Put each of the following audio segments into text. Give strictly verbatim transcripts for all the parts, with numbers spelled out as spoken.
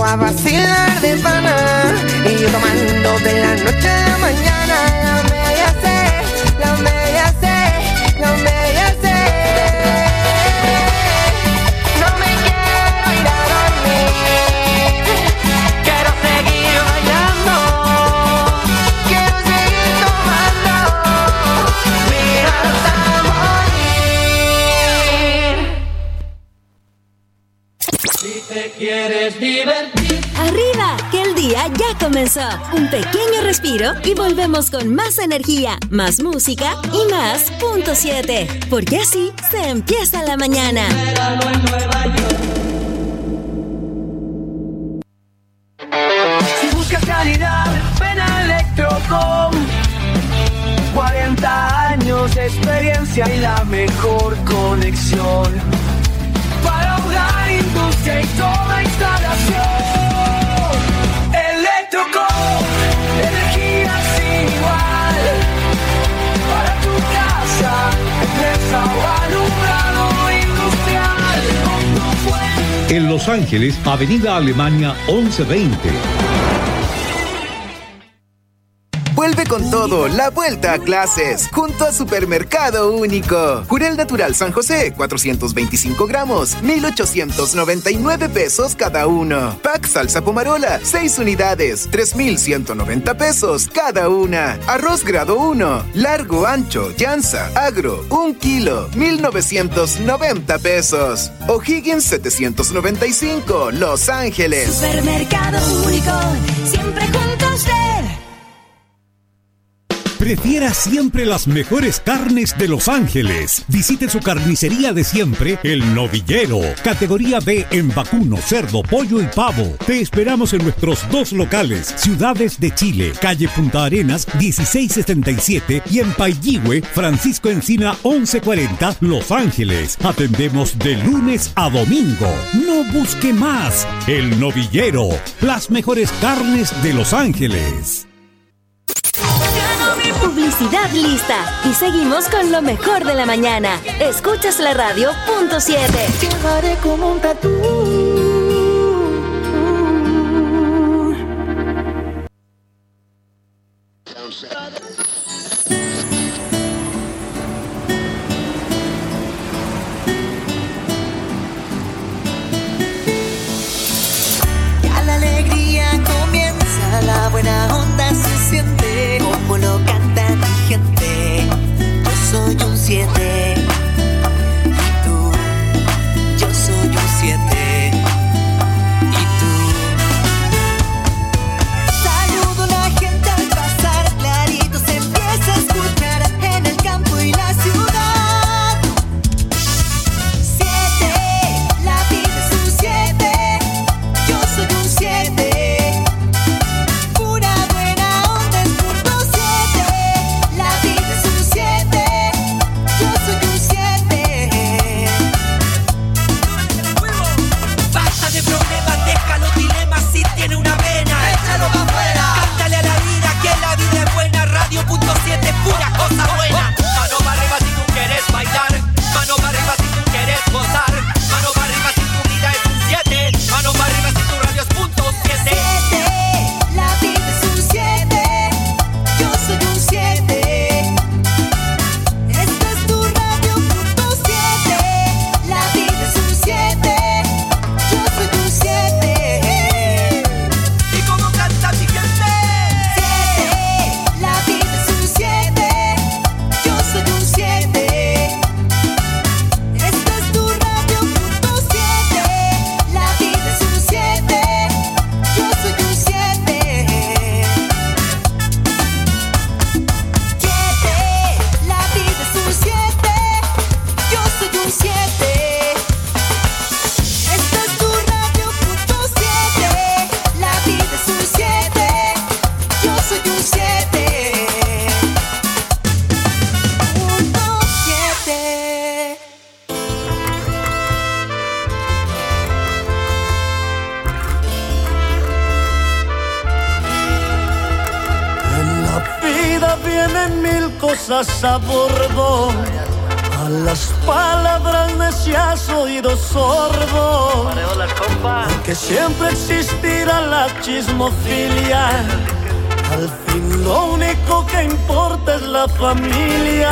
a vacilar de pana, y yo tomando de la noche a la mañana. La media sé, la media sé, la media sé. No me quiero ir a dormir, quiero seguir bailando, quiero seguir tomando, mira hasta morir. Si te quieres divertir, ¡arriba! Que el día ya comenzó. Un pequeño respiro y volvemos con más energía, más música y más punto siete. Porque así se empieza la mañana. Si buscas calidad, ven a Electrocom. cuarenta años de experiencia y la mejor conexión para hogar, industria y toda instalación. Electrocom, energía sin igual. Para tu casa, empresa o alumbrado industrial. Con tu fuente. En Los Ángeles, Avenida Alemania once veinte. Vuelve con todo, la vuelta a clases, junto a Supermercado Único. Jurel Natural San José, cuatrocientos veinticinco gramos, mil ochocientos noventa y nueve pesos cada uno. Pack Salsa Pomarola, seis unidades, tres mil ciento noventa pesos cada una. Arroz grado uno, largo, ancho, Llanza, agro, un kilo, mil novecientos noventa pesos. O'Higgins setecientos noventa y cinco, Los Ángeles. Supermercado Único, siempre junto a usted. Prefiera siempre las mejores carnes de Los Ángeles. Visite su carnicería de siempre, El Novillero. Categoría B en vacuno, cerdo, pollo y pavo. Te esperamos en nuestros dos locales, Ciudades de Chile, calle Punta Arenas, dieciséis setenta y siete, y en Pailligüe, Francisco Encina, once cuarenta, Los Ángeles. Atendemos de lunes a domingo. No busque más. El Novillero, las mejores carnes de Los Ángeles. Publicidad lista. Y seguimos con lo mejor de la mañana. Escuchas la radio punto siete. Llevaré como un tatú. Ya la alegría comienza, la buena onda se siente, como lo canta mi gente. Yo soy un siete, y tú, yo soy un siete, y tú. Saludo a la gente al pasar, clarito se empieza a escuchar en el campo y la ciudad. Siete, la vida es un siete, yo soy un siete. Pura buena onda es punto siete, la vida es un siete, yo soy un siete. Basta de problemas, deja los dilemas, si tiene una pena, échalo pa' afuera. Cántale a la vida que la vida es buena, radio punto siete, pura cosa buena. Mano para arriba si tú quieres bailar, mano para arriba si tú quieres gozar, mano para arriba si tu vida es un siete, mano para arriba si tu radio es punto siete. Siete, la vida es un siete, yo soy un siete. Esta es tu radio punto siete, la vida es un siete, yo soy un siete. ¿Y cómo canta mi gente? Siete, la vida es un siete, yo soy un siete. Esta es tu radio punto siete, la vida es un siete, yo soy un siete. Siete, la vida es un siete, yo soy un siete. Esta es tu radio punto siete, la vida es un siete, yo soy un siete. Punto siete. En la vida vienen mil cosas a bordo. A las palabras necias oído sordo. Hay que siempre existirá la chismofilia. Al fin lo único que importa es la familia.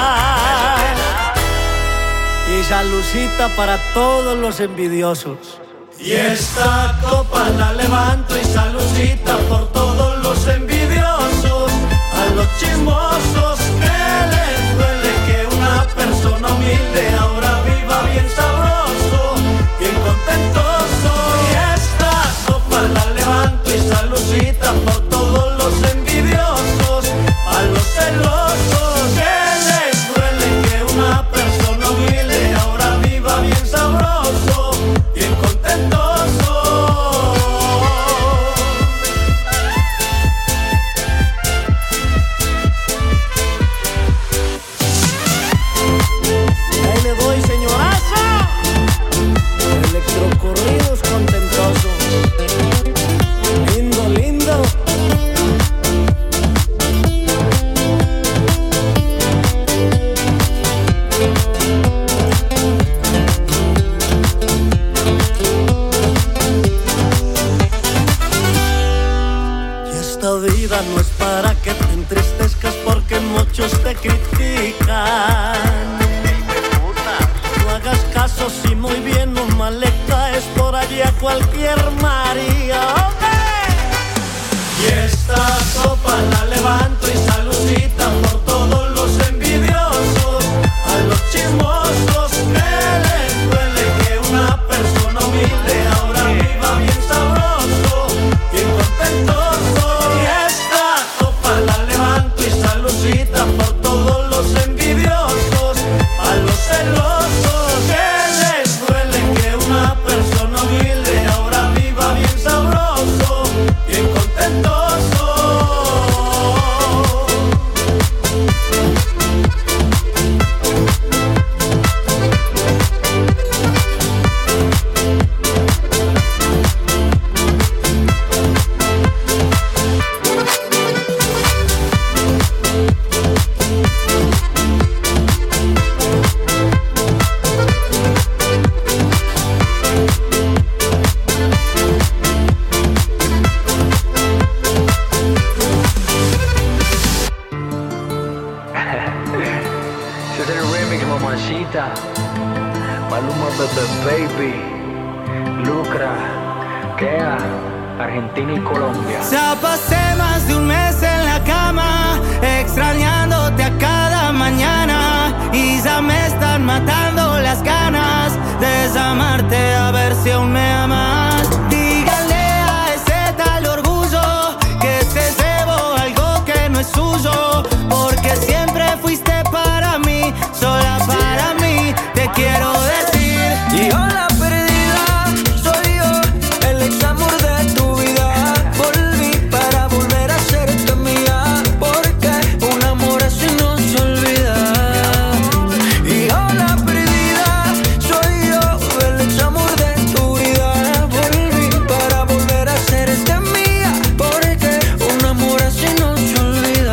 Y saludcita para todos los envidiosos. Y esta copa la levanto y saludcita por todos los envidiosos. A los chismosos que les duele que una persona humilde ahora viva bien sabroso, bien contentoso. Y esta copa la levanto y saludcita por todos los envidiosos. A los celosos que les duele que una persona humilde ahora viva bien sabroso, bien contentoso. Ahí le doy, señorazo. Electrocorridos contentosos. Lindo, lindo. Y esta vida no es para que te entristezcas porque muchos te critican. No hagas caso si muy bien o mal le caes por allí a cualquier María. Y esta copa la levanto y saludcita por todos los envidiosos. A los chismosos que les duele que una persona humilde ahora viva bien sabroso, bien contentoso. Y esta copa la levanto y saludcita por todos los envidiosos. A los celosos que les duele que una persona humilde ahora viva bien sabroso, bien contentoso. Ese es el remix, mamacita. Maluma, Bebe Baby, Lucra, Kea, Argentina y Colombia. Ya pasé más de un mes en la cama, extrañándote a cada mañana, y ya me están matando las ganas de desamarte, a ver si aún me amas. Dígale a ese tal orgullo que se llevó algo que no es suyo, porque siempre fuiste para mí, sola para mí, te quiero decir. Y hola perdida, soy yo, el ex amor de tu vida. Volví para volver a serte mía, porque un amor así no se olvida. Y hola perdida, soy yo, el ex amor de tu vida. Volví para volver a serte mía, porque un amor así no se olvida.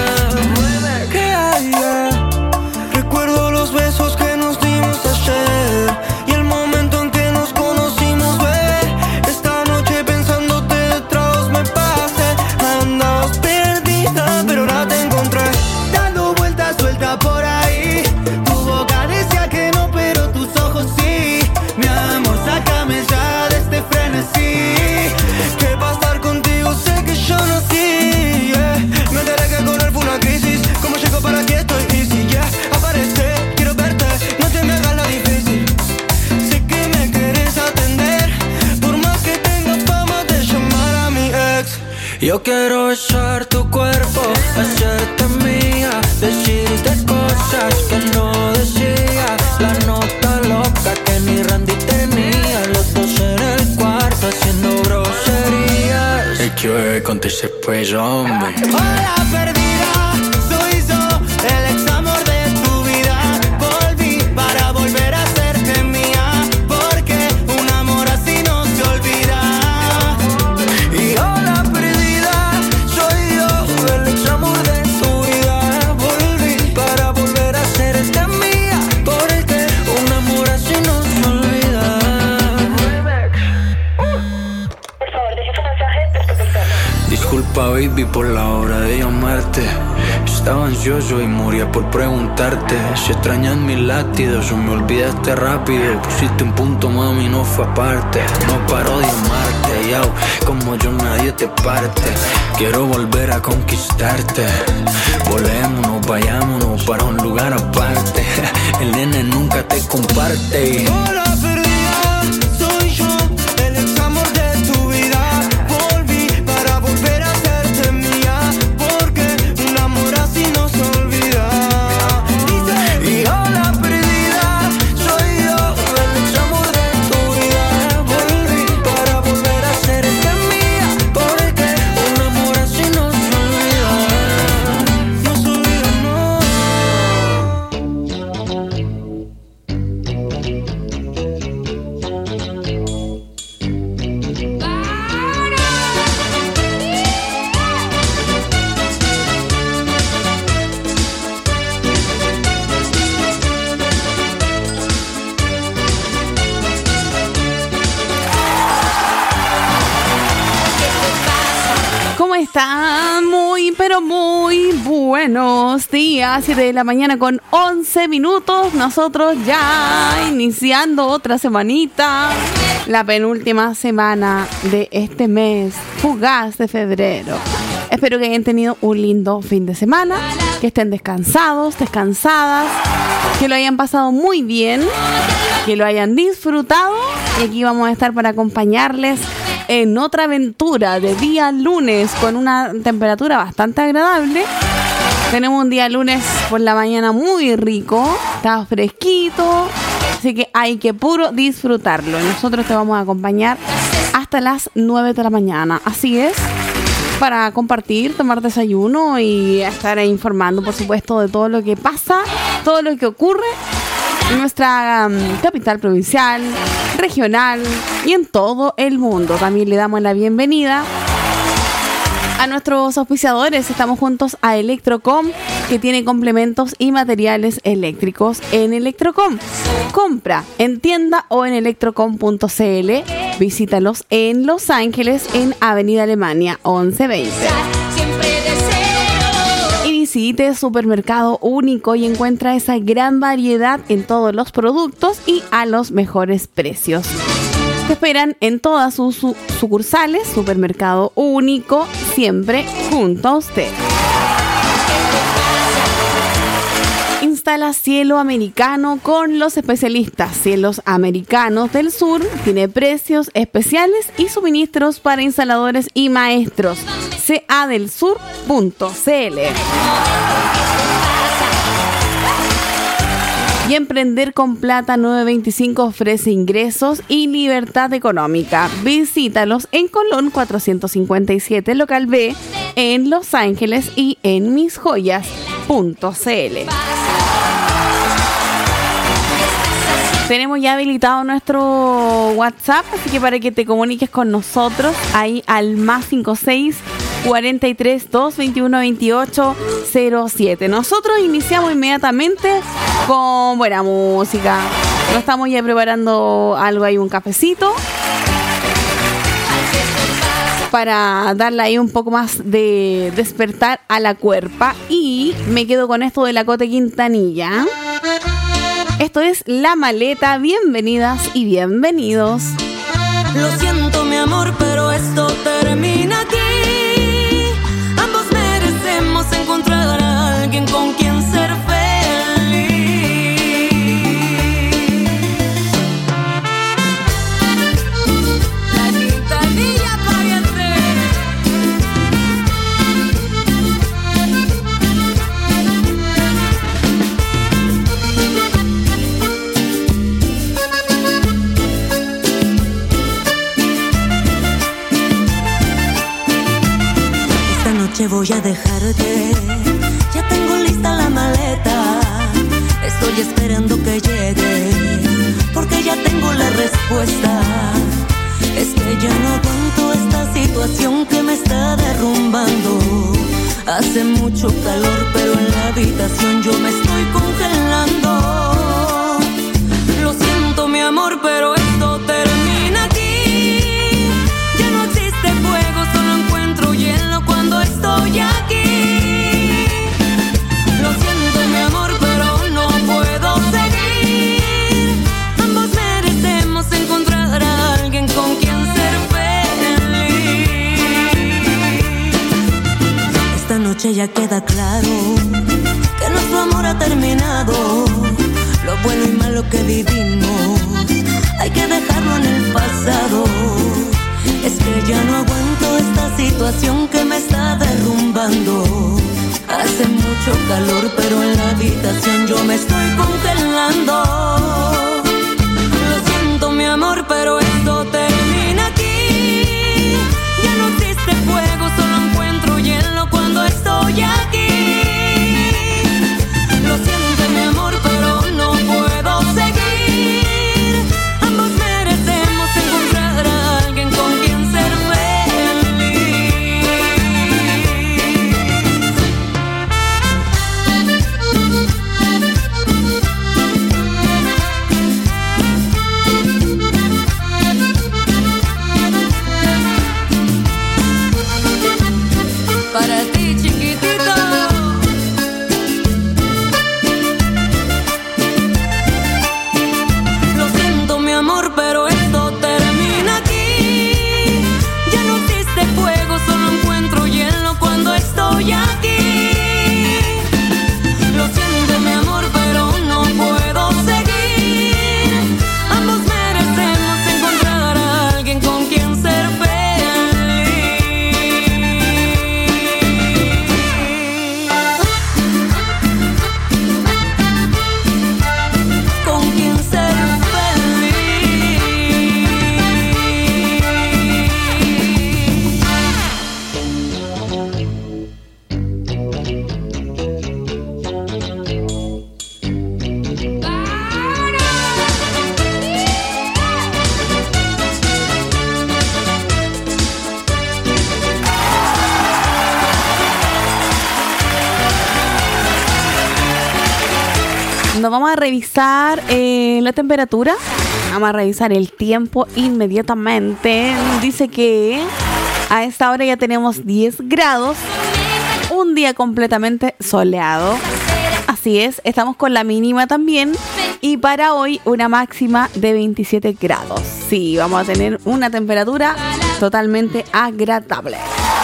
¿Qué hay? Recuerdo los besos que nos dimos ayer y el momento en que nos conocimos, bebé. Esta noche pensándote de tragos me pasé. Andabas perdida, pero ahora te encontré, dando vueltas suelta por ahí. Tu boca decía que no, pero tus ojos sí. Mi amor, sácame ya de este frenesí, que para estar contigo sé que yo nací, yeah. Me enteré que correr fue una crisis. ¿Cómo llego para aquí? Estoy easy, yeah. Aparece, quiero verte, no te me hagas la difícil. Sé que me quieres atender, por más que tenga fama de llamar a mi ex. Yo quiero besar tu cuerpo, hacerte mía, decirte cosas que no decía. La nota loca que ni Randy tenía, los dos en el cuarto haciendo groserías. El que bebe con ese cuello, hombre. Hola perdida, soy yo, el ex amor de tu vida. Volví para volver a serte mía, porque un amor así no se olvida. Y hola perdida, soy yo, el ex amor de tu vida. Volví para volver a serte mía, porque un amor así no se olvida. baby, por la hora de llamarte. Estaba ansioso y moría por preguntarte si extrañas mis latidos o me olvidaste rápido. Pusiste un punto, mami, no fue aparte. No paro de amarte, yo, como yo nadie te parte. Quiero volver a conquistarte. Volémonos, vayámonos para un lugar aparte. El nene nunca te comparte. Hola, perdida, soy yo, el ex amor de tu vida. Volví para volver a hacerte mía, porque un amor así no se olvida. Y hola, perdida, soy yo, el ex amor de tu vida. Volví para volver a hacerte mía, porque un amor así no se olvida. No se olvida, no. ¿Cómo están? Muy, pero muy buenos días. siete de la mañana con once minutos. Nosotros ya iniciando otra semanita. La penúltima semana de este mes fugaz de febrero. Espero que hayan tenido un lindo fin de semana. Que estén descansados, descansadas. Que lo hayan pasado muy bien. Que lo hayan disfrutado. Y aquí vamos a estar para acompañarles en otra aventura de día lunes con una temperatura bastante agradable. Tenemos un día lunes por la mañana muy rico, está fresquito, así que hay que puro disfrutarlo. Nosotros te vamos a acompañar hasta las nueve de la mañana, así es, para compartir, tomar desayuno y estar informando, por supuesto, de todo lo que pasa, todo lo que ocurre en nuestra um, capital provincial, regional y en todo el mundo. También le damos la bienvenida a nuestros auspiciadores. Estamos juntos a Electrocom, que tiene complementos y materiales eléctricos en Electrocom. Compra en tienda o en electrocom punto c l. Visítalos en Los Ángeles, en Avenida Alemania once veinte. Visite Supermercado Único y encuentra esa gran variedad en todos los productos y a los mejores precios. Te esperan en todas sus su- sucursales. Supermercado Único, siempre junto a usted. Instala Cielo Americano con los especialistas Cielos Americanos del Sur. Tiene precios especiales y suministros para instaladores y maestros. c a del sur punto c l. Y Emprender con Plata nueve veinticinco ofrece ingresos y libertad económica. Visítalos en Colón cuatrocientos cincuenta y siete, local B, en Los Ángeles y en mis joyas punto c l. Tenemos ya habilitado nuestro WhatsApp, así que para que te comuniques con nosotros, ahí al más cincuenta y seis, cuarenta y tres, doscientos veintiuno, veintiocho cero siete. Nosotros iniciamos inmediatamente con buena música. Nos estamos ya preparando algo ahí, un cafecito, para darle ahí un poco más de despertar a la cuerpa. Y me quedo con esto de la Cote Quintanilla. Esto es La Maleta. Bienvenidas y bienvenidos. Lo siento, mi amor, pero esto termina aquí. Ambos merecemos encontrar a alguien con quien ser feliz. La Quintanilla pariente. Voy a dejarte, ya tengo lista la maleta. Estoy esperando que llegue, porque ya tengo la respuesta. Es que ya no aguanto esta situación que me está derrumbando. Hace mucho calor, pero en la habitación yo me estoy congelando. Lo siento, mi amor, pero esto termina aquí. Ya no existe fuego, solo encuentro hielo cuando es noche ya queda claro que nuestro amor ha terminado. Lo bueno y malo que vivimos hay que dejarlo en el pasado. Es que ya no aguanto esta situación que me está derrumbando. Hace mucho calor, pero en la habitación yo me estoy congelando. Lo siento, mi amor, pero esto termina aquí. Ya no existe fuego, solo encuentro hielo cuando estoy aquí. Lo siento, mi amor, pero no puedo seguir. Ambos merecemos encontrar a alguien con quien ser para ti, chiquitito. Lo siento, mi amor, pero esto termina aquí. Ya no existe fuego, solo encuentro hielo cuando estoy aquí. Lo siento, mi amor, pero no puedo seguir. Ambos merecemos encontrar a alguien con quien ser feliz. Con quien ser Nos vamos a revisar eh, la temperatura. Vamos a revisar el tiempo inmediatamente. Dice que a esta hora ya tenemos diez grados. Un día completamente soleado. Así es, estamos con la mínima también. Y para hoy una máxima de veintisiete grados. Sí, vamos a tener una temperatura totalmente agradable.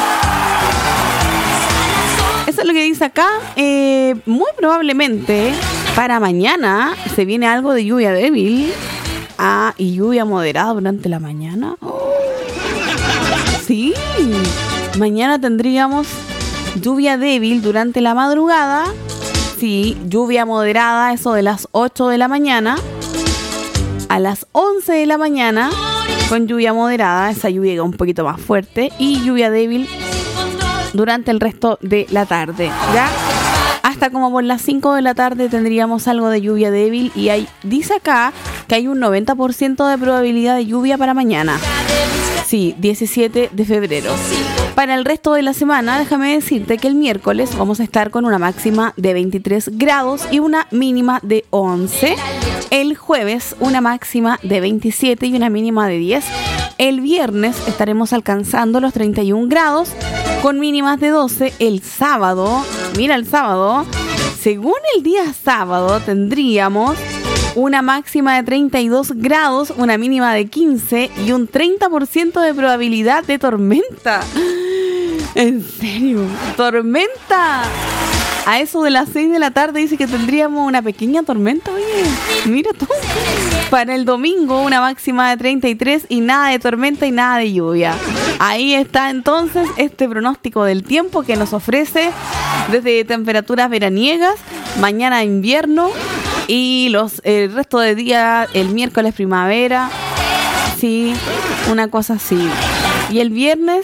Eso es lo que dice acá. Eh, muy probablemente para mañana se viene algo de lluvia débil ah, y lluvia moderada durante la mañana. Oh. Sí, mañana tendríamos lluvia débil durante la madrugada. Sí, lluvia moderada, eso de las ocho de la mañana a las once de la mañana con lluvia moderada. Esa lluvia un poquito más fuerte y lluvia débil durante el resto de la tarde, ¿ya? Hasta como por las cinco de la tarde tendríamos algo de lluvia débil y hay, dice acá que hay un noventa por ciento de probabilidad de lluvia para mañana. Sí, diecisiete de febrero. Para el resto de la semana, déjame decirte que el miércoles vamos a estar con una máxima de veintitrés grados y una mínima de once. El jueves una máxima de veintisiete y una mínima de diez. El viernes estaremos alcanzando los treinta y un grados con mínimas de doce. El sábado, mira el sábado, según el día sábado tendríamos una máxima de treinta y dos grados, una mínima de quince y un treinta por ciento de probabilidad de tormenta. ¿En serio? ¡Tormenta! A eso de las seis de la tarde dice que tendríamos una pequeña tormenta. Oye, mira tú. Para el domingo una máxima de treinta y tres y nada de tormenta y nada de lluvia. Ahí está entonces este pronóstico del tiempo que nos ofrece desde temperaturas veraniegas, mañana invierno y los el resto de día, el miércoles primavera. Sí, una cosa así. Y el viernes...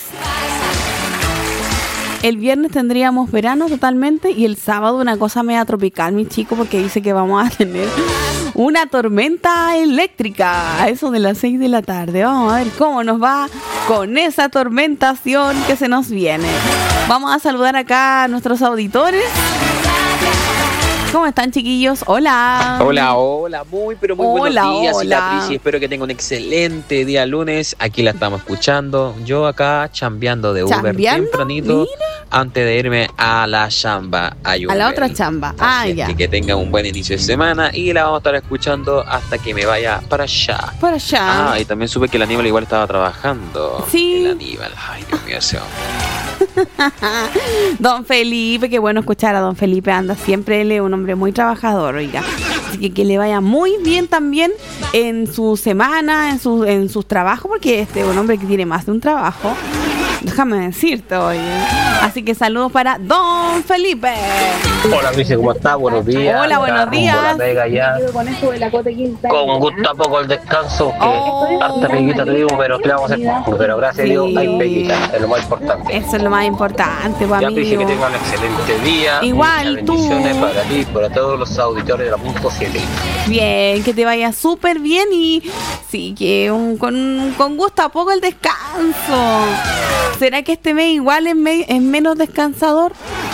El viernes tendríamos verano totalmente y el sábado una cosa media tropical, mi chico, porque dice que vamos a tener una tormenta eléctrica a eso de las seis de la tarde. Vamos a ver cómo nos va con esa tormentación que se nos viene. Vamos a saludar acá a nuestros auditores. ¿Cómo están, chiquillos? Hola. Hola, hola, muy, pero muy hola, buenos días, hola. Patricia. Espero que tenga un excelente día lunes. Aquí la estamos escuchando. Yo acá chambeando de Uber ¿Chambeando? tempranito. Mira. antes de irme a la chamba. A, a la otra chamba. Ah, ya. Que, que tengan un buen inicio de semana y la vamos a estar escuchando hasta que me vaya para allá. Para allá. Ah, y también supe que el Aníbal igual estaba trabajando. Sí. El Aníbal. Ay, Dios mío, ese hombre. Don Felipe, qué bueno escuchar a Don Felipe, anda siempre, él es un hombre muy trabajador, oiga, así que que le vaya muy bien también en su semana, en, su, en sus trabajos, porque este es un hombre que tiene más de un trabajo, déjame decirte, oye. Así que saludos para Don Felipe. Hola, Luis, ¿cómo estás? Buenos días. Hola, buenos días. Con gusto a poco el descanso, que oh, harta peguita tuvimos, pero ¿qué vamos a hacer? Pero gracias sí. a Dios hay peguita, es lo más importante. Eso es lo más importante, pues, ya amigo. Dice que tenga un excelente día. Igual tú. Bendiciones para ti y para todos los auditores de la punto siete. Bien, que te vaya súper bien y sí, que un, con, con gusto a poco el descanso. ¿Será que este mes igual es, me, es menos descansador?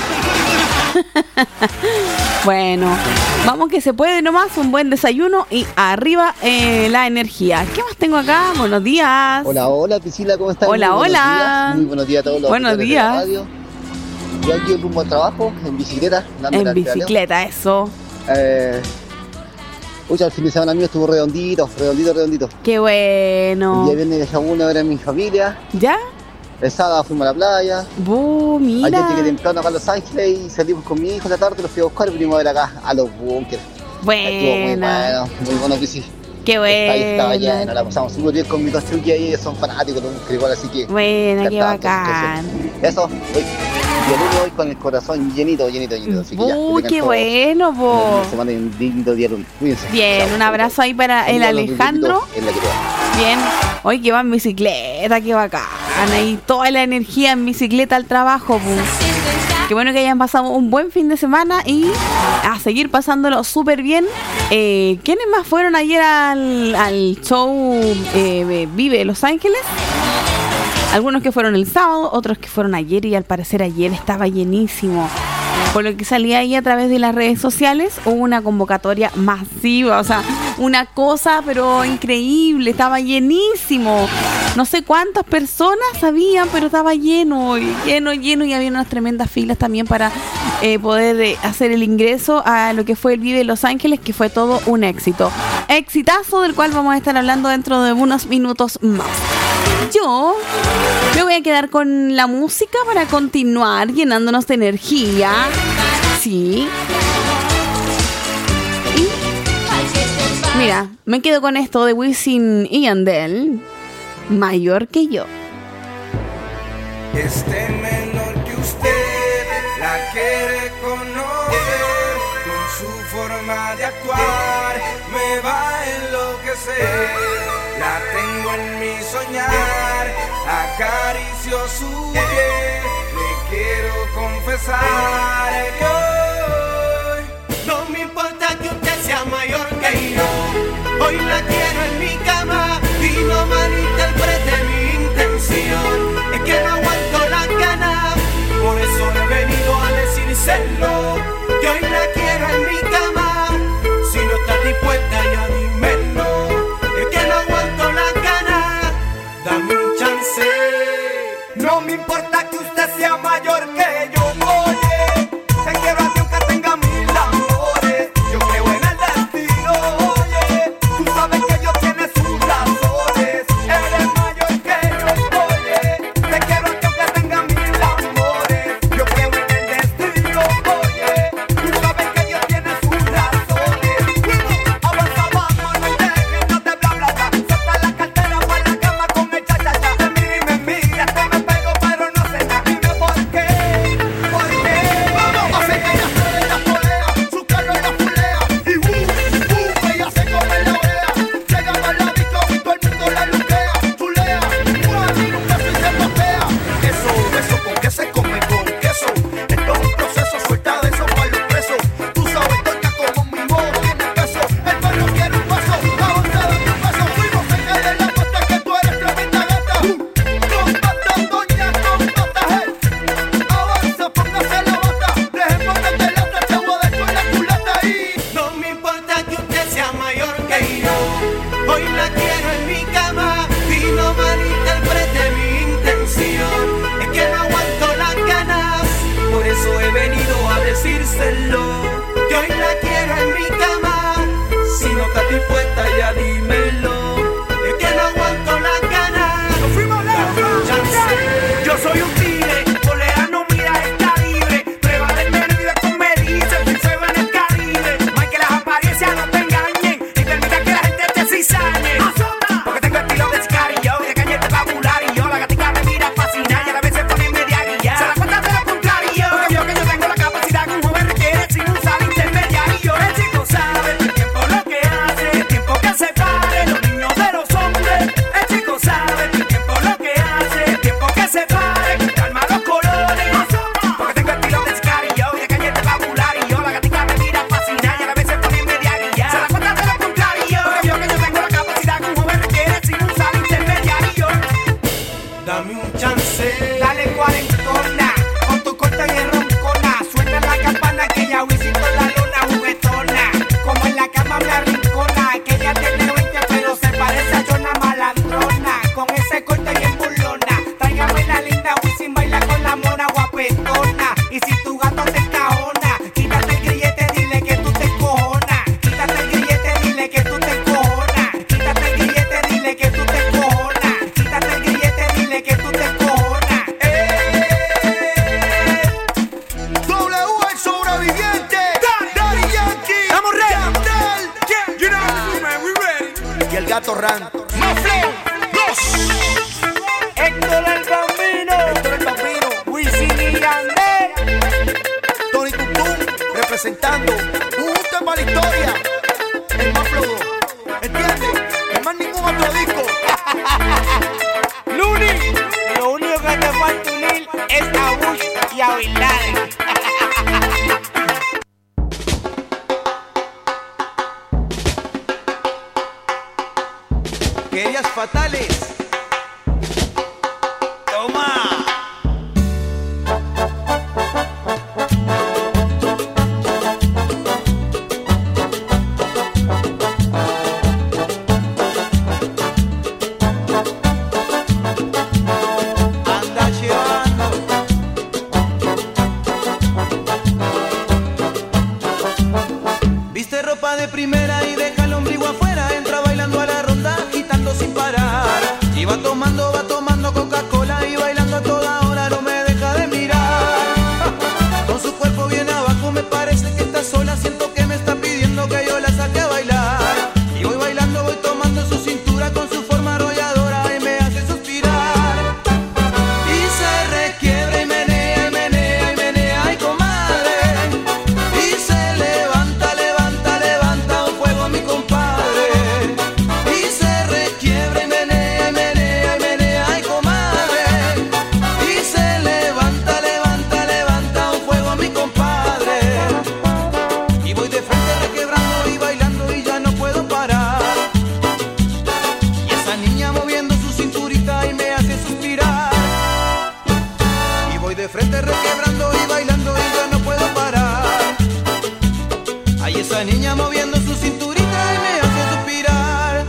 Bueno, vamos que se puede nomás, un buen desayuno y arriba eh, la energía. ¿Qué más tengo acá? Buenos días. Hola, hola Priscila, ¿cómo estás? Hola, muy hola. Días. Muy buenos días a todos los buenos días. De la radio. Yo aquí en rumbo al trabajo, en bicicleta. En bicicleta, eso. Eh, Oye, el fin de semana mío estuvo redondito, redondito, redondito. Qué bueno. El día viernes dejé una hora en mi familia. ¿Ya? El sábado fuimos a la playa. ¡Bu, mira! Ayer llegué temprano acá a Los Ángeles y salimos con mi hijo en la tarde, los fui a buscar y vinimos a ver acá a los bunkers. Buena. Estuvo muy bueno, muy bueno que sí. Qué bueno. Ahí estaba lleno, la pasamos súper bien con mis dos truquis ahí, ellos son fanáticos de los bunkers igual, así que... Buena, qué bacán. Eso, hoy, yo el lunes hoy con el corazón llenito, llenito, llenito. Así que ya, ¡Uy, qué bueno, po! Se manda un lindo día lunes. Cuídense. Bien, chao, un abrazo ahí para el Alejandro. Bien, hoy que va en bicicleta, qué bacán. Ahí toda la energía en bicicleta al trabajo, pues. Qué bueno que hayan pasado un buen fin de semana y a seguir pasándolo súper bien. Eh, ¿Quiénes más fueron ayer al, al show eh, Vive Los Ángeles? Algunos que fueron el sábado, otros que fueron ayer y al parecer ayer estaba llenísimo. Por lo que salía ahí a través de las redes sociales, hubo una convocatoria masiva, o sea, una cosa pero increíble, estaba llenísimo. No sé cuántas personas habían, pero estaba lleno, lleno, lleno y había unas tremendas filas también para eh, poder eh, hacer el ingreso a lo que fue el Vive Los Ángeles, que fue todo un éxito. Exitazo del cual vamos a estar hablando dentro de unos minutos más. Yo me voy a quedar con la música para continuar llenándonos de energía. Sí. Y mira, me quedo con esto de Wisin y Yandel, Mayor que yo. Este menor que usted la quiere conocer, con su forma de actuar me va a enloquecer. La tengo en mi soñar, acaricio su piel, le quiero confesar que hoy no me importa que usted sea mayor que yo. Hoy la quiero en mi cama y no malinterprete mi intención. Es que no aguanto la ganas, por eso he venido a decírselo. Que hoy la quiero en mi cama, si no estás dispuesta ya dímelo. Es que no aguanto la ganas, dame un chance. No me importa que usted sea mayor que yo, oye. Te quiero a ti aunque tenga mil amores. Yo creo en el destino, oye. Tú sabes que Dios tiene sus razones. Eres mayor que yo, oye. Te quiero a ti aunque tenga mil amores. Yo creo en el destino, oye. Tú sabes que Dios tiene sus razones. Avanza, vamos, no dejes, no te bla bla bla. Saca la cartera para la cama con el cha cha cha. Me mira y me mira, te me pego pero no sé nada. Dime por qué. Flow, dos. Héctor el Bambino, Héctor el Bambino, Wisin y Yandel, Tony Tutum, representando un tema de la historia. El más flow, ¿entiendes? El más ningún otro disco. Luni, lo único que te falta unir es a Bush y a Bin Laden. Querías fatales. Toma. Anda llevando. Viste ropa de primera y deja el ombligo afuera. Entra bailando a la ronda, agitando sin parar. Y va tomando, va tomando Coca-Cola y bailando a toda hora, no me deja de mirar. Con su cuerpo bien abajo me parece que está sola. Siento que me está pidiendo que yo la saque a bailar. Y voy bailando, voy tomando su cintura con su forma arrolladora y me hace suspirar. Y se requiebra y menea y menea y menea, ay comadre. Y se levanta, levanta, levanta un fuego mi compadre. Y se requiebra y menea y menea y menea, ay comadre. Y se levanta, levanta, levanta un fuego mi compadre. Y voy de frente requebrando y bailando y ya no puedo parar. Y esa niña moviendo su cinturita y me hace suspirar. Y voy de frente requebrando y bailando y ya no puedo parar. Ay, esa niña moviendo su cinturita y me hace suspirar.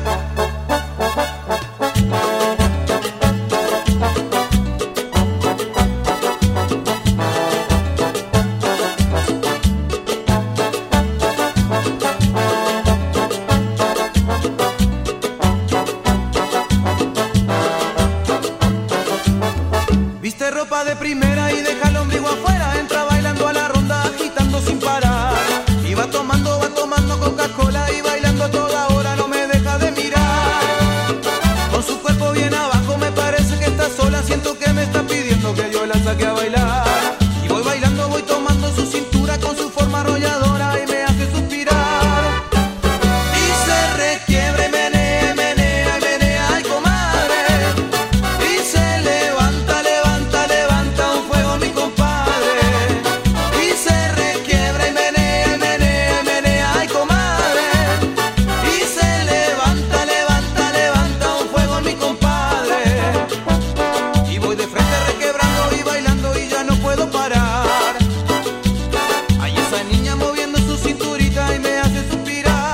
Viste ropa de primera y deja el ombligo afuera. Entra bailando a la ronda, agitando sin parar. Y va tomando, va tomando Coca-Cola y bailando a toda hora, no me deja de mirar. Con su cuerpo bien abajo me parece que está sola. Siento que me está pidiendo que yo la saque a bailar. Y voy bailando, voy tomando su cintura con su forma arrolladora y me hace suspirar. Y se requiebra y menea, y menea, y menea, ay comadre. Y se levanta, levanta, levanta un fuego mi compadre. Y se requiebra y menea, y menea, y menea, ay comadre. Y se levanta, levanta, levanta un fuego mi compadre. Y voy de frente requebrando y bailando y ya no puedo parar. Hay esa niña moviendo su cinturita y me hace suspirar.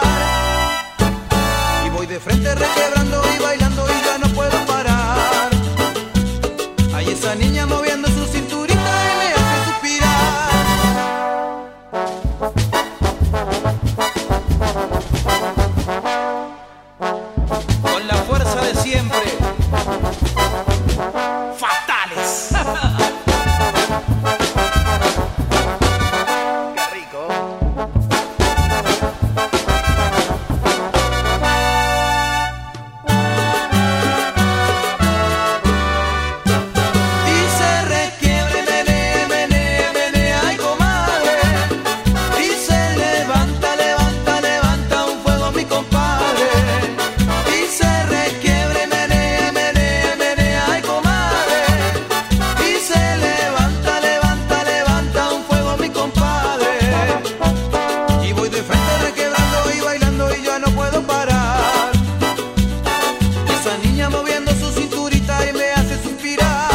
Y voy de frente requebrando y bailando y ya no puedo parar. Hay esa niña moviendo su cinturita y me hace suspirar. Con la fuerza de siempre. Fatales. Qué rico. Y se requiebra y menea, menea, menea, ay comadre. Y se levanta, levanta, levanta un fuego mi compadre. Y se requiebra y menea, menea, menea, ay comadre. Y se levanta, levanta, levanta un fuego mi compadre. Y voy de frente requebrando y bailando y ya no puedo parar. Esa niña moviendo su cinturita y me hace suspirar.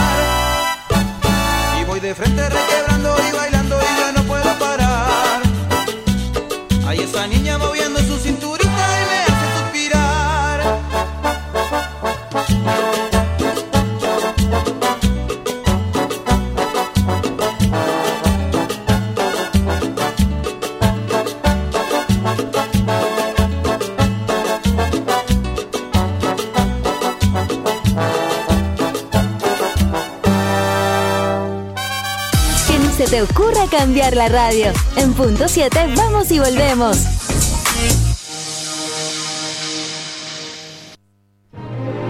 Y voy de frente requebrando y bailando y ya no puedo parar. Hay esa niña moviendo su cinturita y me hace suspirar. Que ni se te ocurra cambiar la radio. En punto siete vamos y volvemos.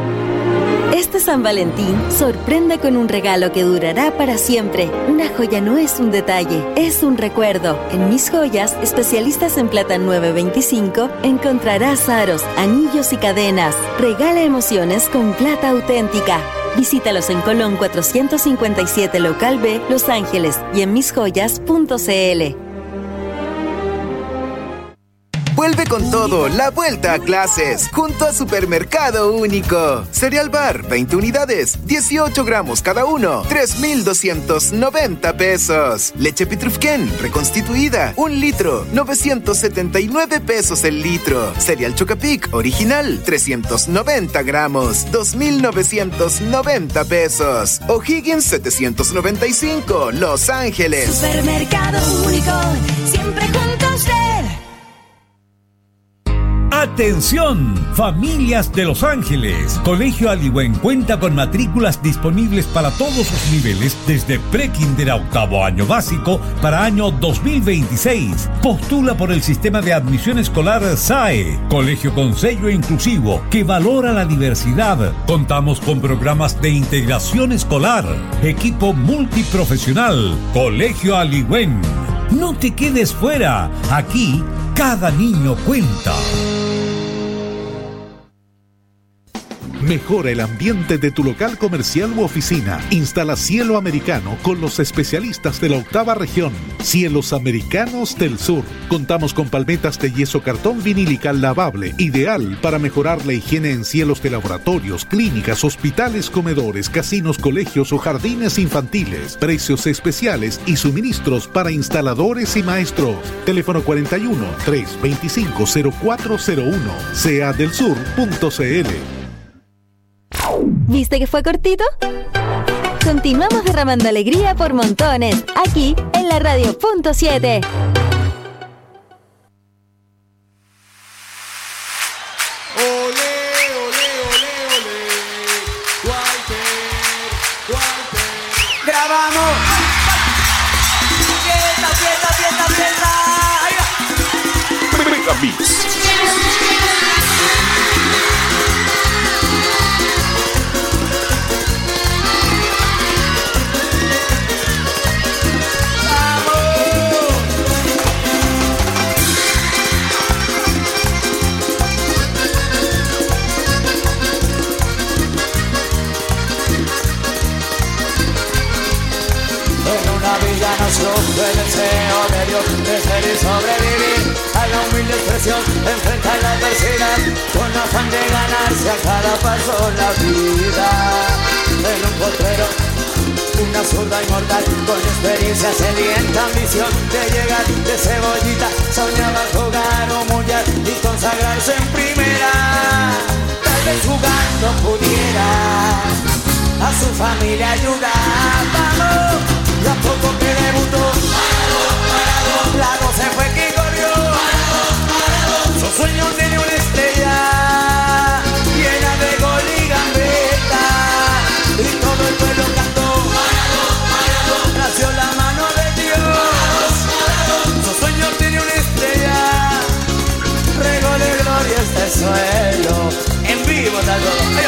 Este San Valentín, sorprende con un regalo que durará para siempre. Una joya no es un detalle, es un recuerdo. En Mis Joyas, especialistas en plata nueve veinticinco, encontrarás aros, anillos y cadenas. Regala emociones con plata auténtica. Visítalos en Colón cuatrocientos cincuenta y siete Local B, Los Ángeles, y en mis joyas punto c l. Vuelve con todo la vuelta a clases junto a Supermercado Único. Cereal Bar, veinte unidades, dieciocho gramos cada uno, tres mil doscientos noventa pesos. Leche Pitrufquén, reconstituida, un litro, novecientos setenta y nueve pesos el litro. Cereal Chocapic, original, trescientos noventa gramos, dos mil novecientos noventa pesos. O'Higgins setecientos noventa y cinco, Los Ángeles. Supermercado Único, siempre junto a usted. ¡Atención! Familias de Los Ángeles. Colegio Aliwen cuenta con matrículas disponibles para todos sus niveles desde prekinder a octavo año básico para año dos mil veintiséis. Postula por el sistema de admisión escolar S A E. Colegio con sello inclusivo que valora la diversidad. Contamos con programas de integración escolar. Equipo multiprofesional. Colegio Aliwen. No te quedes fuera. Aquí, cada niño cuenta. Mejora el ambiente de tu local comercial u oficina. Instala Cielo Americano con los especialistas de la octava región. Cielos Americanos del Sur. Contamos con palmetas de yeso cartón vinílica lavable, ideal para mejorar la higiene en cielos de laboratorios, clínicas, hospitales, comedores, casinos, colegios o jardines infantiles. Precios especiales y suministros para instaladores y maestros. Teléfono cuarenta y uno, trescientos veinticinco, cero cuatro cero uno. c a del sur punto c l. ¿Viste que fue cortito? Continuamos derramando alegría por montones, aquí en la radio punto siete. ¡Grabamos! ¡Fiesta, fiesta, fiesta, fiesta! ¡Ahí va! Mega Mix. Nació el deseo de Dios de ser y sobrevivir a la humilde expresión, enfrentar la adversidad con afán de ganarse a cada paso la vida. En un potrero, una zurda inmortal con experiencia, sedienta ambición de llegar de cebollita, soñaba jugar o mullar y consagrarse en primera. Tal vez jugando pudiera a su familia ayudar. ¡Vamos! Y a poco que debutó, parado, parado, la voz se fue que corrió, parado, parado. Su sueño tenía una estrella llena de gol y gambeta, y todo el pueblo cantó, parado, parado. Nació la mano de Dios, parado, parado. Su sueño tenía una estrella, regó de gloria este suelo, en vivo tal vez.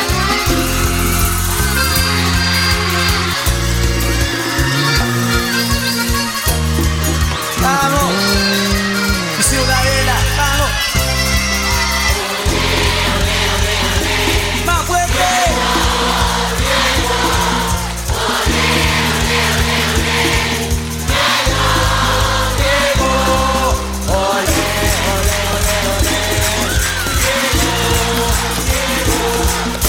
Vamos, Ciudadela, vamos. Más fuerte. Diego, ole, ole, ole, ole. Diego, Diego.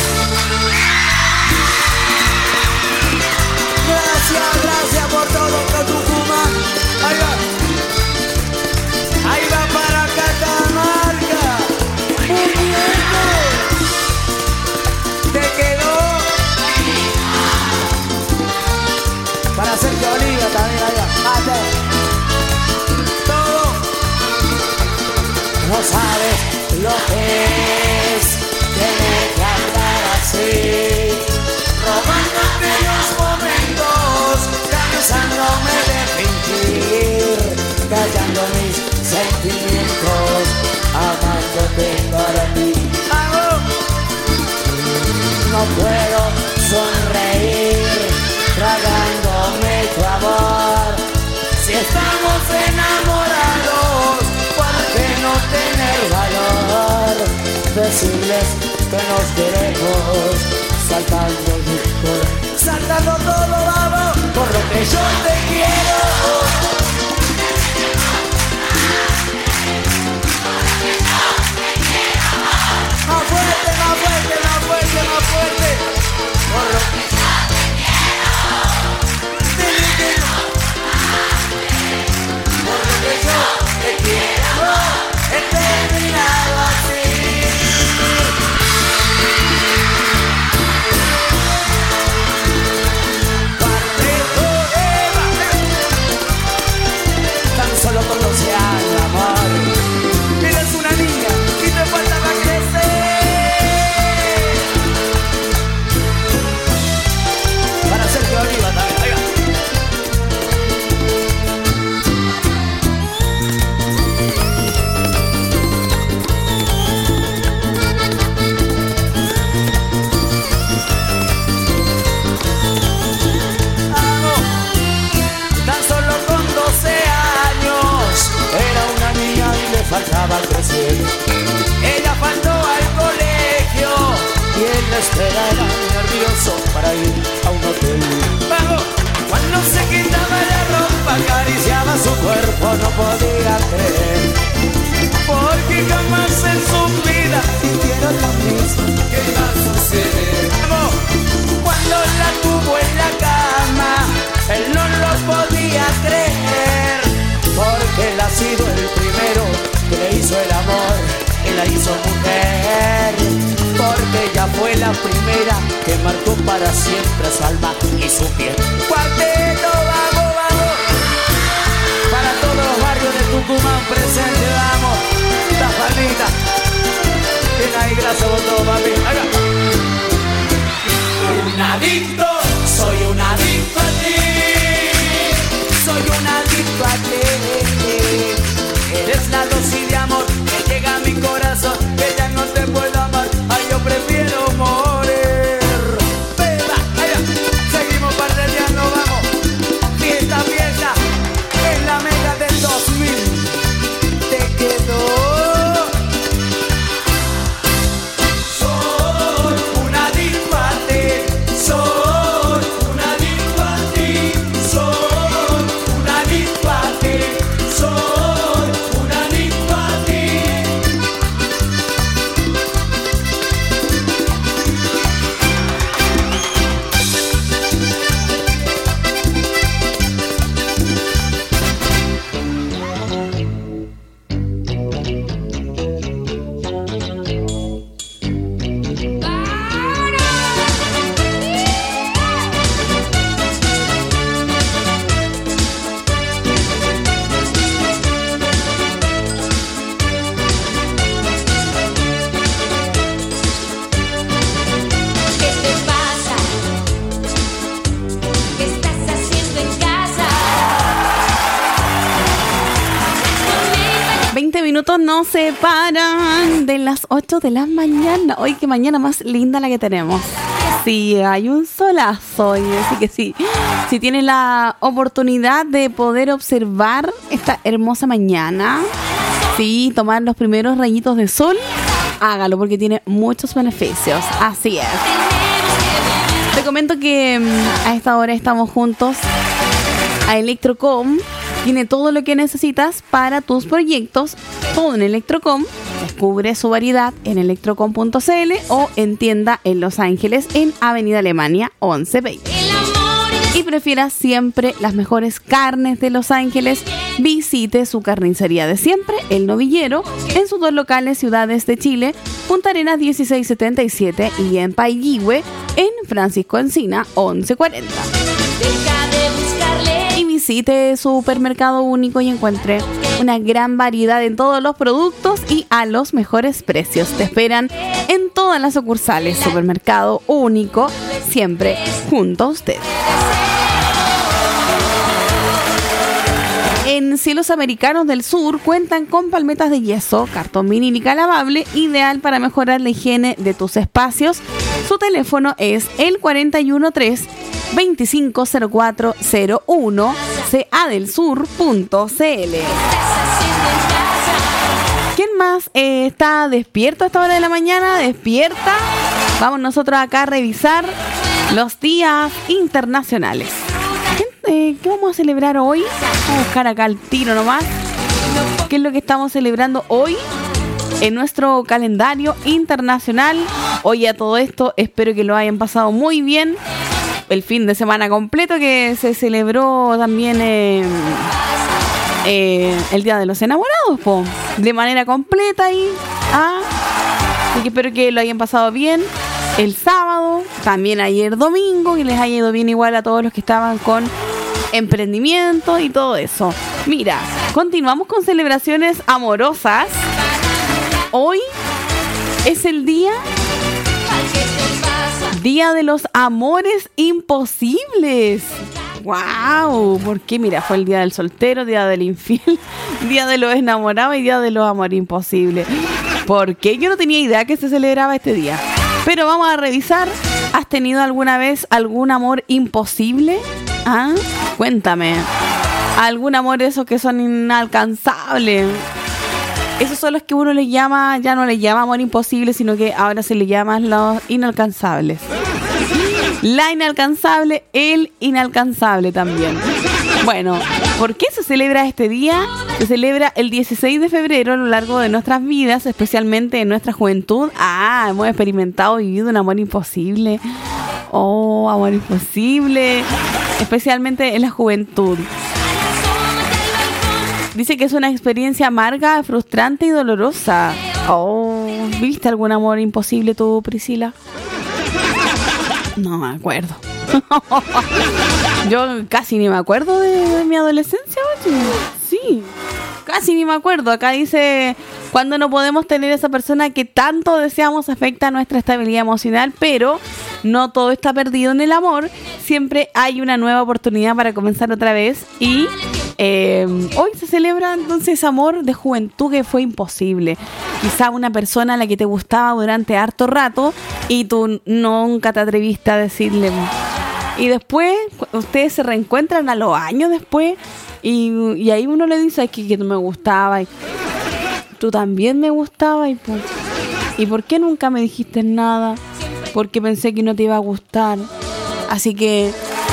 Gracias, gracias por todo, Tucumán. Ahí va. Ahí va para Catamarca. Muñeco. Te quedó. Para Sergio Oliva también, ahí va. Mate. Todo. No sabes lo que es tener que andar así, robándote los momentos, cansándome de fingir, callando mis sentimientos, amándote para ti. ¡Vamos! No puedo estamos enamorados, ¿por qué no tener valor? Decirles que nos queremos, saltando el disco, saltando todo, vamos, por lo que yo te quiero. Más fuerte, más fuerte, más fuerte, más fuerte. Por lo que yo te quiero. Dile que no. Por lo que yo te quiero. He terminado así. Cuarteto Eva. Tan solo conoce al amor. Eres una niña y te falta la crecer. Para Sergio Oliva también, oiga. Vamos. Tan solo con doce años era una niña y le faltaba crecer. Ella faltó al colegio y él la espera era nervioso para ir a un hotel. Vamos, cuando se quitaba la ropa, acariciaba su cuerpo, no podía creer, porque jamás en su vida sintieron lo mismo que iba a suceder. Vamos, cuando la tuvo en la cama, él no lo podía creer, porque él ha sido el primero que le hizo el amor, él la hizo mujer, porque ella fue la primera que marcó para siempre su alma y su piel. Cuarteto, vamos, vamos, para todos los barrios de Tucumán presente, vamos, la palmita, bien ahí, gracias por todo, papi. Acá. Un adicto, soy un adicto a ti, soy un adicto a ti. Eres la dosis de amor que llega a mi corazón, que ya no te puedo amar, ay, yo prefiero morir. Beba, allá, seguimos parteando, vamos. Fiesta, fiesta, es la mega del dos mil. Te quedó. Soy un adicto a ti, soy un adicto a ti, soy un adicto a ti, soy un adicto a ti. ¿Qué te pasa? ¿Qué estás haciendo en casa? veinte minutos nos separan de las ocho de la mañana. Hoy qué mañana más linda la que tenemos. Sí, hay un solazo hoy, así que sí. Si tienen la oportunidad de poder observar esta hermosa mañana, sí, tomar los primeros rayitos de sol, hágalo porque tiene muchos beneficios. Así es. Te comento que mm, a esta hora estamos juntos a Electrocom. Tiene todo lo que necesitas para tus proyectos, todo en Electrocom. Descubre su variedad en electrocom punto c l o en tienda en Los Ángeles en Avenida Alemania once veinte. Y prefiera siempre las mejores carnes de Los Ángeles, visite su carnicería de siempre, El Novillero, en sus dos locales ciudades de Chile, Punta Arenas dieciséis setenta y siete y en Paiguihue, en Francisco Encina once cuarenta. Y visite Supermercado Único y encuentre una gran variedad en todos los productos y a los mejores precios. Te esperan en todas las sucursales. Supermercado Único, siempre junto a usted. En Cielos Americanos del Sur cuentan con palmetas de yeso, cartón vinílico lavable, ideal para mejorar la higiene de tus espacios. Su teléfono es el cuatro uno tres, veinticinco cero cuatro cero uno c a del sur punto c l. ¿Quién más eh, está despierto a esta hora de la mañana? Despierta. Vamos nosotros acá a revisar los días internacionales. ¿Qué, eh, ¿Qué vamos a celebrar hoy? Vamos a buscar acá el tiro nomás. ¿Qué es lo que estamos celebrando hoy en nuestro calendario internacional? Hoy a todo esto, espero que lo hayan pasado muy bien. El fin de semana completo que se celebró también eh, eh, el Día de los Enamorados, po, de manera completa ahí. Ah, así que espero que lo hayan pasado bien el sábado, también ayer domingo, que les haya ido bien igual a todos los que estaban con emprendimiento y todo eso. Mira, continuamos con celebraciones amorosas. Hoy es el día Día de los Amores Imposibles. ¡Wow! Porque mira, fue el día del soltero, día del infiel, día de los enamorados y día de los amores imposibles. ¿Por qué? Yo no tenía idea que se celebraba este día. Pero vamos a revisar. ¿Has tenido alguna vez algún amor imposible? ¿Ah? Cuéntame. ¿Algún amor de esos que son inalcanzables? Esos son los que uno le llama, ya no le llama amor imposible, sino que ahora se le llaman los inalcanzables. La inalcanzable, el inalcanzable también. Bueno, ¿por qué se celebra este día? Se celebra el dieciséis de febrero a lo largo de nuestras vidas, especialmente en nuestra juventud. Ah, hemos experimentado, vivido un amor imposible. Oh, amor imposible. Especialmente en la juventud. Dice que es una experiencia amarga, frustrante y dolorosa. Oh, ¿viste algún amor imposible tú, Priscila? No me acuerdo. Yo casi ni me acuerdo de, de mi adolescencia, oye. Sí, casi ni me acuerdo. Acá dice, cuando no podemos tener esa persona que tanto deseamos, afecta nuestra estabilidad emocional, pero no todo está perdido en el amor. Siempre hay una nueva oportunidad para comenzar otra vez. Y eh, hoy se celebra entonces amor de juventud que fue imposible. Quizá una persona a la que te gustaba durante harto rato y tú nunca te atreviste a decirle. Y después ustedes se reencuentran a los años después y, y ahí uno le dice, ay, que, que tú me gustaba y tú también me gustaba y, pues, ¿y por qué nunca me dijiste nada? Porque pensé que no te iba a gustar. Así que,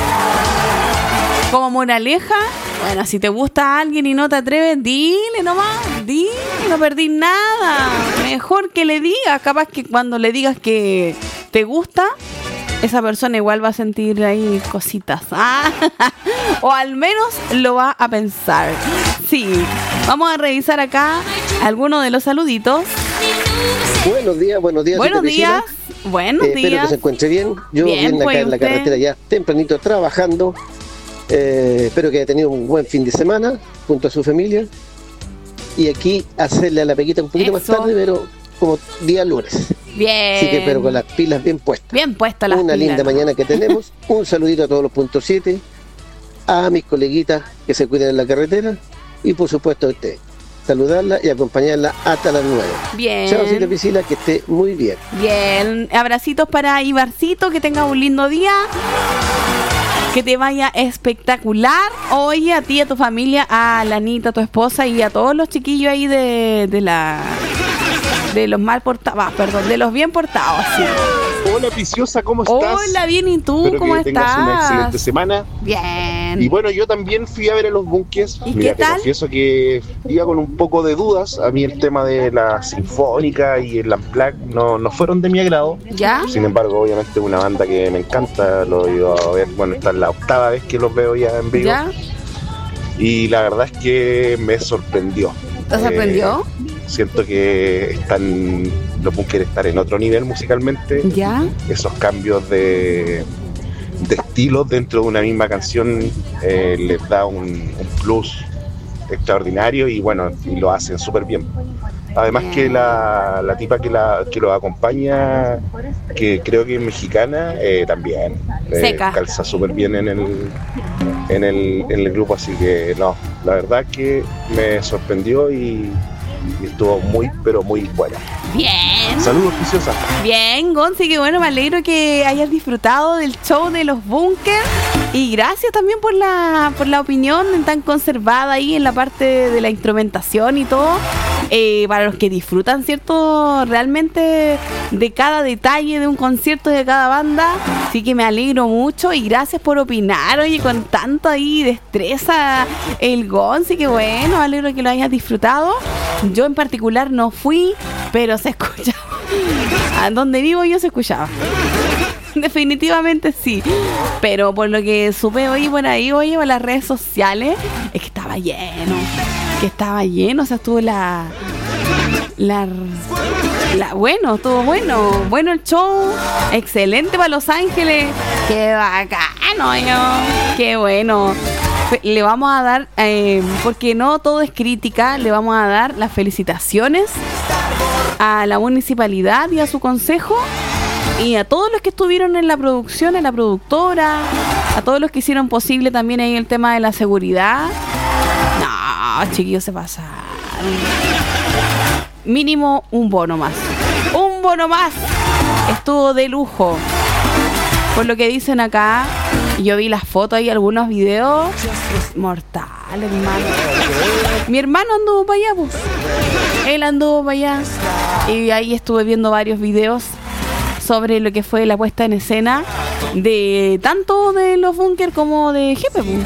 como moraleja, bueno, si te gusta a alguien y no te atreves, dile nomás, dile, no perdí nada. Mejor que le digas, capaz que cuando le digas que te gusta, esa persona igual va a sentir ahí cositas. Ah, o al menos lo va a pensar. Sí, vamos a revisar acá algunos de los saluditos. Buenos días, buenos días. Buenos días, buenos eh, días. Espero que se encuentre bien. Yo bien, bien acá pues, en la usted. carretera ya tempranito trabajando. Eh, espero que haya tenido un buen fin de semana junto a su familia. Y aquí hacerle a la pequita un poquito Eso. más tarde, pero como día lunes. Bien. Así que pero con las pilas bien puestas. Bien puestas las Una pilas. linda ¿no? mañana que tenemos. Un saludito a todos los puntos siete. A mis coleguitas que se cuidan en la carretera. Y por supuesto a usted. Saludarla y acompañarla hasta las nueve. Bien. Chao, Silvia Priscila, que esté muy bien. Bien. Abracitos para Ibarcito, que tenga un lindo día. Que te vaya espectacular. Oye, a ti, a tu familia, a la Anita, a tu esposa y a todos los chiquillos ahí de, de la... de los mal portados, ah, perdón, de los bien portados, sí. Hola, Preciosa, ¿cómo estás? Hola, bien, ¿y tú? Espero ¿Cómo que estás? tengas una excelente semana. Bien. Y bueno, yo también fui a ver a los Bunkers. ¿Y Mira, qué te tal? confieso que iba con un poco de dudas. A mí el tema de la sinfónica y el Unplugged no, no fueron de mi agrado. ¿Ya? Sin embargo, obviamente una banda que me encanta. Lo he ido a ver, bueno, esta es la octava vez que los veo ya en vivo. ¿Ya? Y la verdad es que me sorprendió. ¿Te sorprendió? Eh, siento que están los Bunkers están en otro nivel musicalmente. ¿Ya? Esos cambios de, de estilos dentro de una misma canción eh, les da un, un plus extraordinario y bueno, y lo hacen súper bien. Además que la, la tipa que, la, que los acompaña, que creo que es mexicana, eh, también eh, calza súper bien en el, en, el, en el grupo, así que no, la verdad que me sorprendió y, y estuvo muy, pero muy buena. Bien, Saludos, Preciosa. Bien, Gonzi, qué bueno, me alegro que hayas disfrutado del show de los Bunkers. Y gracias también por la, por la opinión tan conservada ahí en la parte de la instrumentación y todo. Eh, para los que disfrutan, ¿cierto? Realmente de cada detalle de un concierto de cada banda. Así que me alegro mucho y gracias por opinar, oye, con tanto ahí destreza el Gonzi, que bueno, me alegro que lo hayas disfrutado. Yo en particular no fui, pero se escuchaba. A donde vivo yo se escuchaba. Definitivamente sí. Pero por lo que supe hoy por ahí, oye, por las redes sociales, es que estaba lleno. Que estaba lleno, o sea, estuvo la... La... La, bueno, estuvo bueno. Bueno el show. Excelente para Los Ángeles. Qué bacano, yo. Qué bueno. Le vamos a dar, eh, porque no todo es crítica, le vamos a dar las felicitaciones a la municipalidad y a su consejo y a todos los que estuvieron en la producción, a la productora, a todos los que hicieron posible también ahí el tema de la seguridad. No, chiquillos, se pasaron. Mínimo un bono más. Un bono más. Estuvo de lujo. Por lo que dicen acá, yo vi las fotos y algunos videos. Mortal, hermano. Mi hermano anduvo para allá, pues. Él anduvo para allá. Y ahí estuve viendo varios videos sobre lo que fue la puesta en escena de tanto de los Bunkers como de Jefe, pues.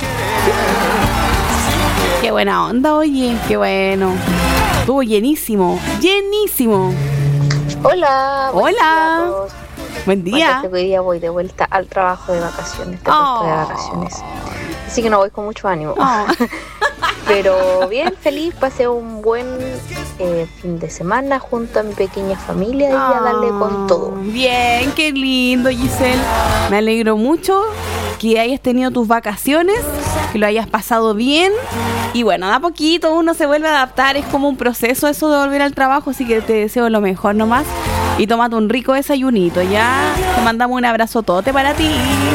Qué buena onda, oye. Qué bueno. Estuvo llenísimo. Llenísimo. Hola. Hola. Buen día. Este día voy de vuelta al trabajo de vacaciones, de oh. de vacaciones. Así que no voy con mucho ánimo. Oh. Pero bien, feliz, pasé un buen eh, fin de semana junto a mi pequeña familia y oh. a darle con todo. Bien, qué lindo, Giselle. Me alegro mucho que hayas tenido tus vacaciones, que lo hayas pasado bien. Y bueno, de a poquito uno se vuelve a adaptar, es como un proceso eso de volver al trabajo, así que te deseo lo mejor nomás. Y tómate un rico desayunito, ya. Te mandamos un abrazo tote para ti.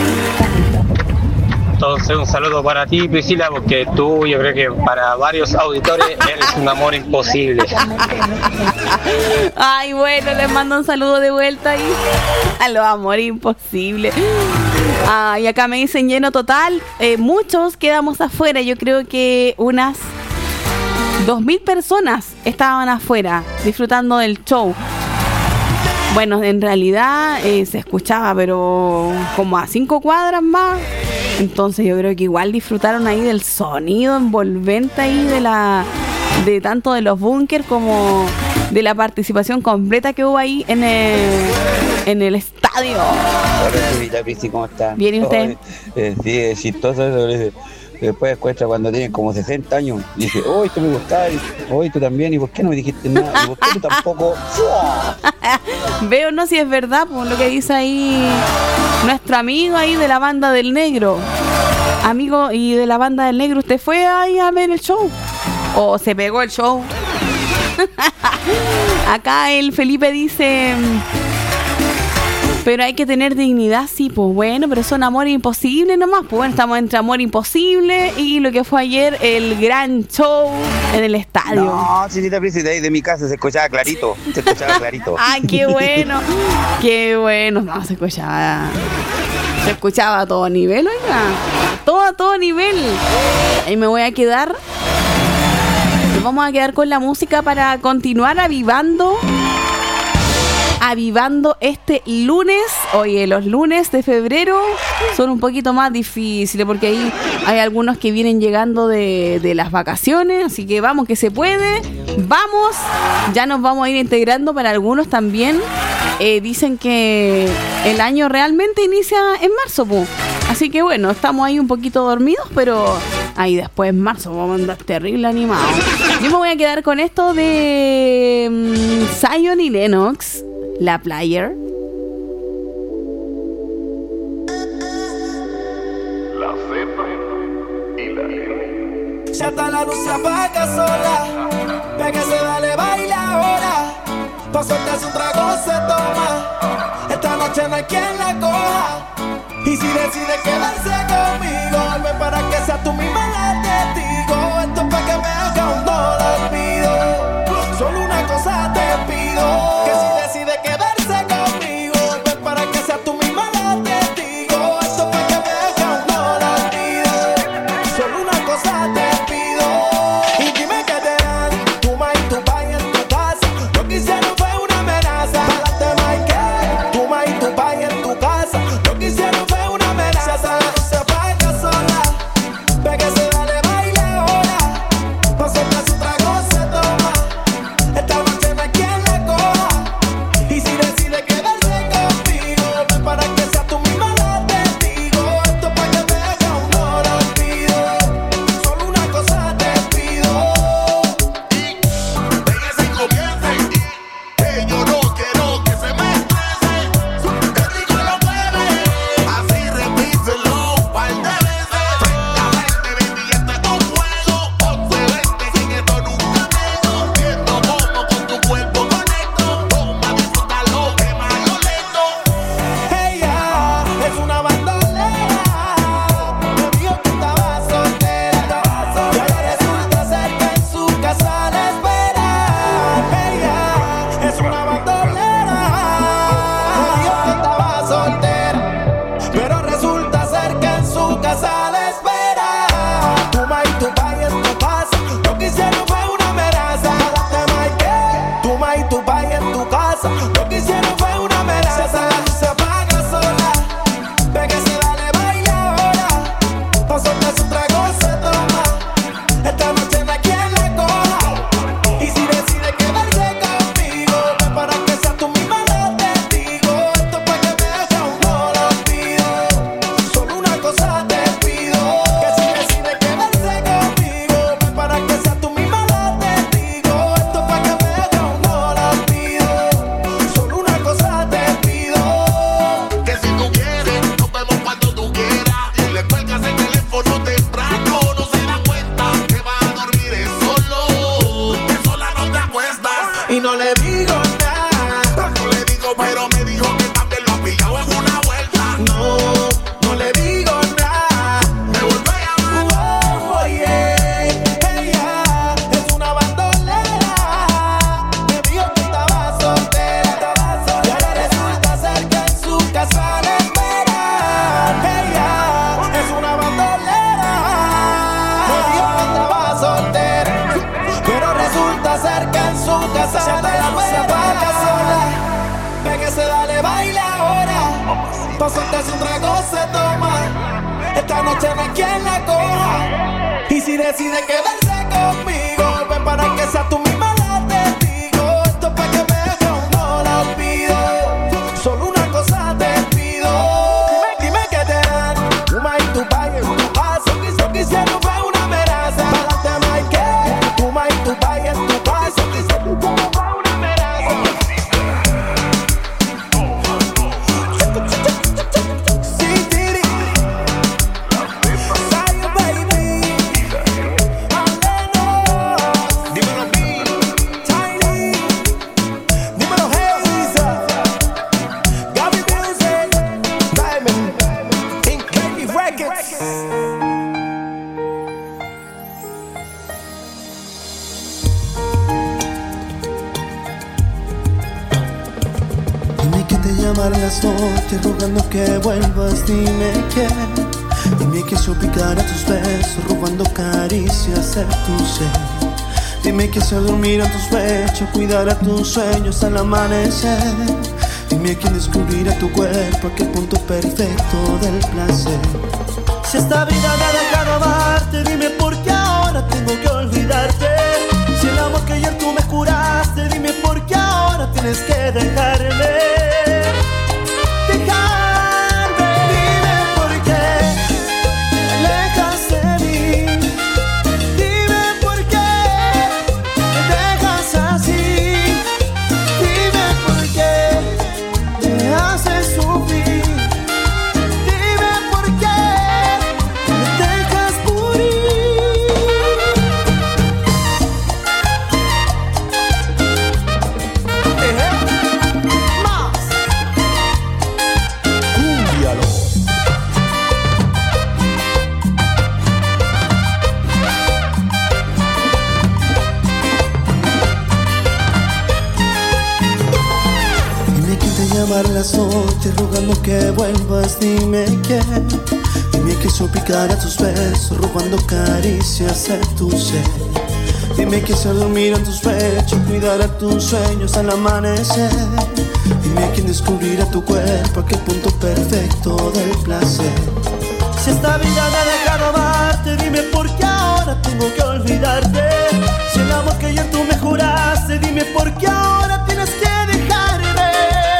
Entonces un saludo para ti, Priscila, porque tú, yo creo que para varios auditores eres un amor imposible. Ay, bueno, les mando un saludo de vuelta ahí a los amores imposibles. Ay, acá me dicen lleno total. Eh, muchos quedamos afuera, yo creo que unas dos mil personas estaban afuera disfrutando del show. Bueno, en realidad eh, se escuchaba, pero como a cinco cuadras más. Entonces yo creo que igual disfrutaron ahí del sonido envolvente ahí de la de tanto de los Bunkers como de la participación completa que hubo ahí en el, en el estadio. Hola, Prisi, ¿cómo estás? Bien, ¿y usted? Oh, eh, sí, es chistoso eso. Después cuesta cuando tienen como sesenta años. Y dice, hoy tú me gustaba, hoy tú también, ¿y por qué no me dijiste nada? ¿Y por qué tú tampoco? Veo, no, si es verdad, por lo que dice ahí nuestro amigo ahí de la banda del Negro. Amigo, y de la banda del Negro, ¿usted fue ahí a ver el show? ¿O se pegó el show? Acá el Felipe dice... Pero hay que tener dignidad, sí, pues bueno, pero son amores imposibles nomás. Pues bueno, estamos entre amor imposible y lo que fue ayer el gran show en el estadio. No, Chinita Prisi, de ahí de mi casa se escuchaba clarito, se escuchaba clarito. Ay, qué bueno, qué bueno. No, se escuchaba, se escuchaba a todo nivel, oiga, todo a todo nivel. Ahí me voy a quedar, nos vamos a quedar con la música para continuar avivando. Avivando este lunes. Oye, los lunes de febrero son un poquito más difíciles porque ahí hay algunos que vienen llegando de, de las vacaciones, así que vamos, que se puede, vamos, ya nos vamos a ir integrando. Para algunos también eh, dicen que el año realmente inicia en marzo, pues. Así que bueno, estamos ahí un poquito dormidos, pero ahí después en marzo vamos a andar terrible animados. Yo me voy a quedar con esto de um, Zion y Lennox, La Player. La Z y la N. Ya está la luz, se apaga sola. Pégase, dale, baila ahora. Pa' soltarse un trago se toma. Esta noche no hay quien la coja. Y si decide quedarse conmigo, vuelve para que sea tú misma la testigo. Esto es pa' que me haga un no lo olvido. Solo una cosa te pido, que si decides Pa' soltarse un trago se toma. Esta noche no hay quien la coja. Y si decide quedarse conmigo, ven para que sea tú misma la testigo. Esto es pa' que veas que aún no la olvido. Solo una cosa te pido. Dime, dime que te dan. Uma y tu país, tu paso. Quiso, quisiera fue una amenaza. Pa'lante no hay que. Uma y tu país, tu paso. Quiso, quisiera fue una amenaza. Sí, Tiri. Say baby. Dímelo B. Tiny. Dímelo Haze. Gaby Music. Diamond. Incredible Records. Dime que te llamaré a las noche rogando que vuelvas, dime que. Dime que yo picara tus besos, robando caricias de tu ser. Dime que se dormir en tus pechos, cuidar a tus sueños al amanecer. Dime quién descubrirá tu cuerpo, aquel punto perfecto del placer. Si esta vida me ha dejado amarte, dime por qué ahora tengo que olvidarte. Si el amor que ayer tú me juraste, dime por qué ahora tienes que dejarme. Dejarme, dime por qué te alejas de mí. Dime por qué me dejas así. Dime por qué me haces sufrir. Dime por qué me dejas morir. Más Cúmbialo. Dime quién te llamará las noches rogando que vuelvas, dime quién. Dime que yo picara tus besos, robando caricias de tu ser. Dime que se dormir en tus pechos, cuidar a tus sueños al amanecer. Dime quién descubrirá tu cuerpo, aquel punto perfecto del placer. Si esta vida me ha dejado amarte, dime por qué ahora tengo que olvidarte. Si el amor que ayer tú me juraste, dime por qué ahora tienes que dejarme.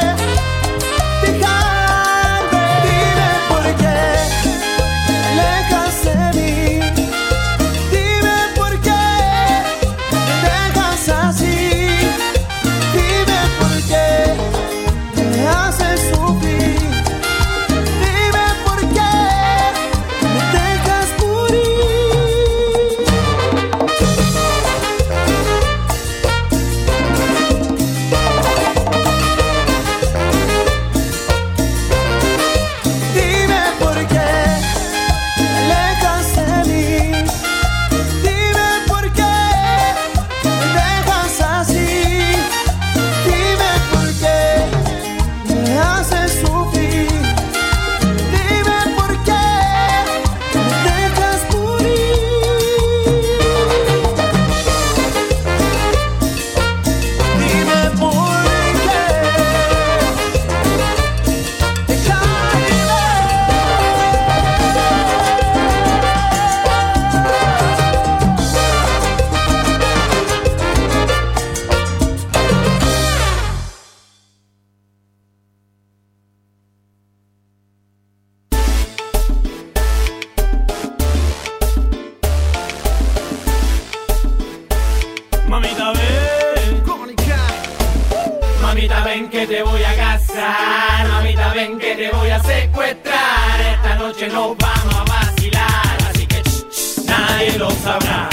Dejarme, dime por qué te alejas de mí. Dime por qué me dejas así. Dime por qué me haces sufrir. Dime por qué me dejas morir. Dime por qué te alejas de mí. Dime por qué me dejas así. Dime por qué me haces sufrir. Dime por qué me dejas morir. Dime por qué Mamita ven, mamita ven que te voy a casar, mamita ven que te voy a secuestrar, esta noche nos vamos a vacilar, así que ch, ch, nadie lo sabrá.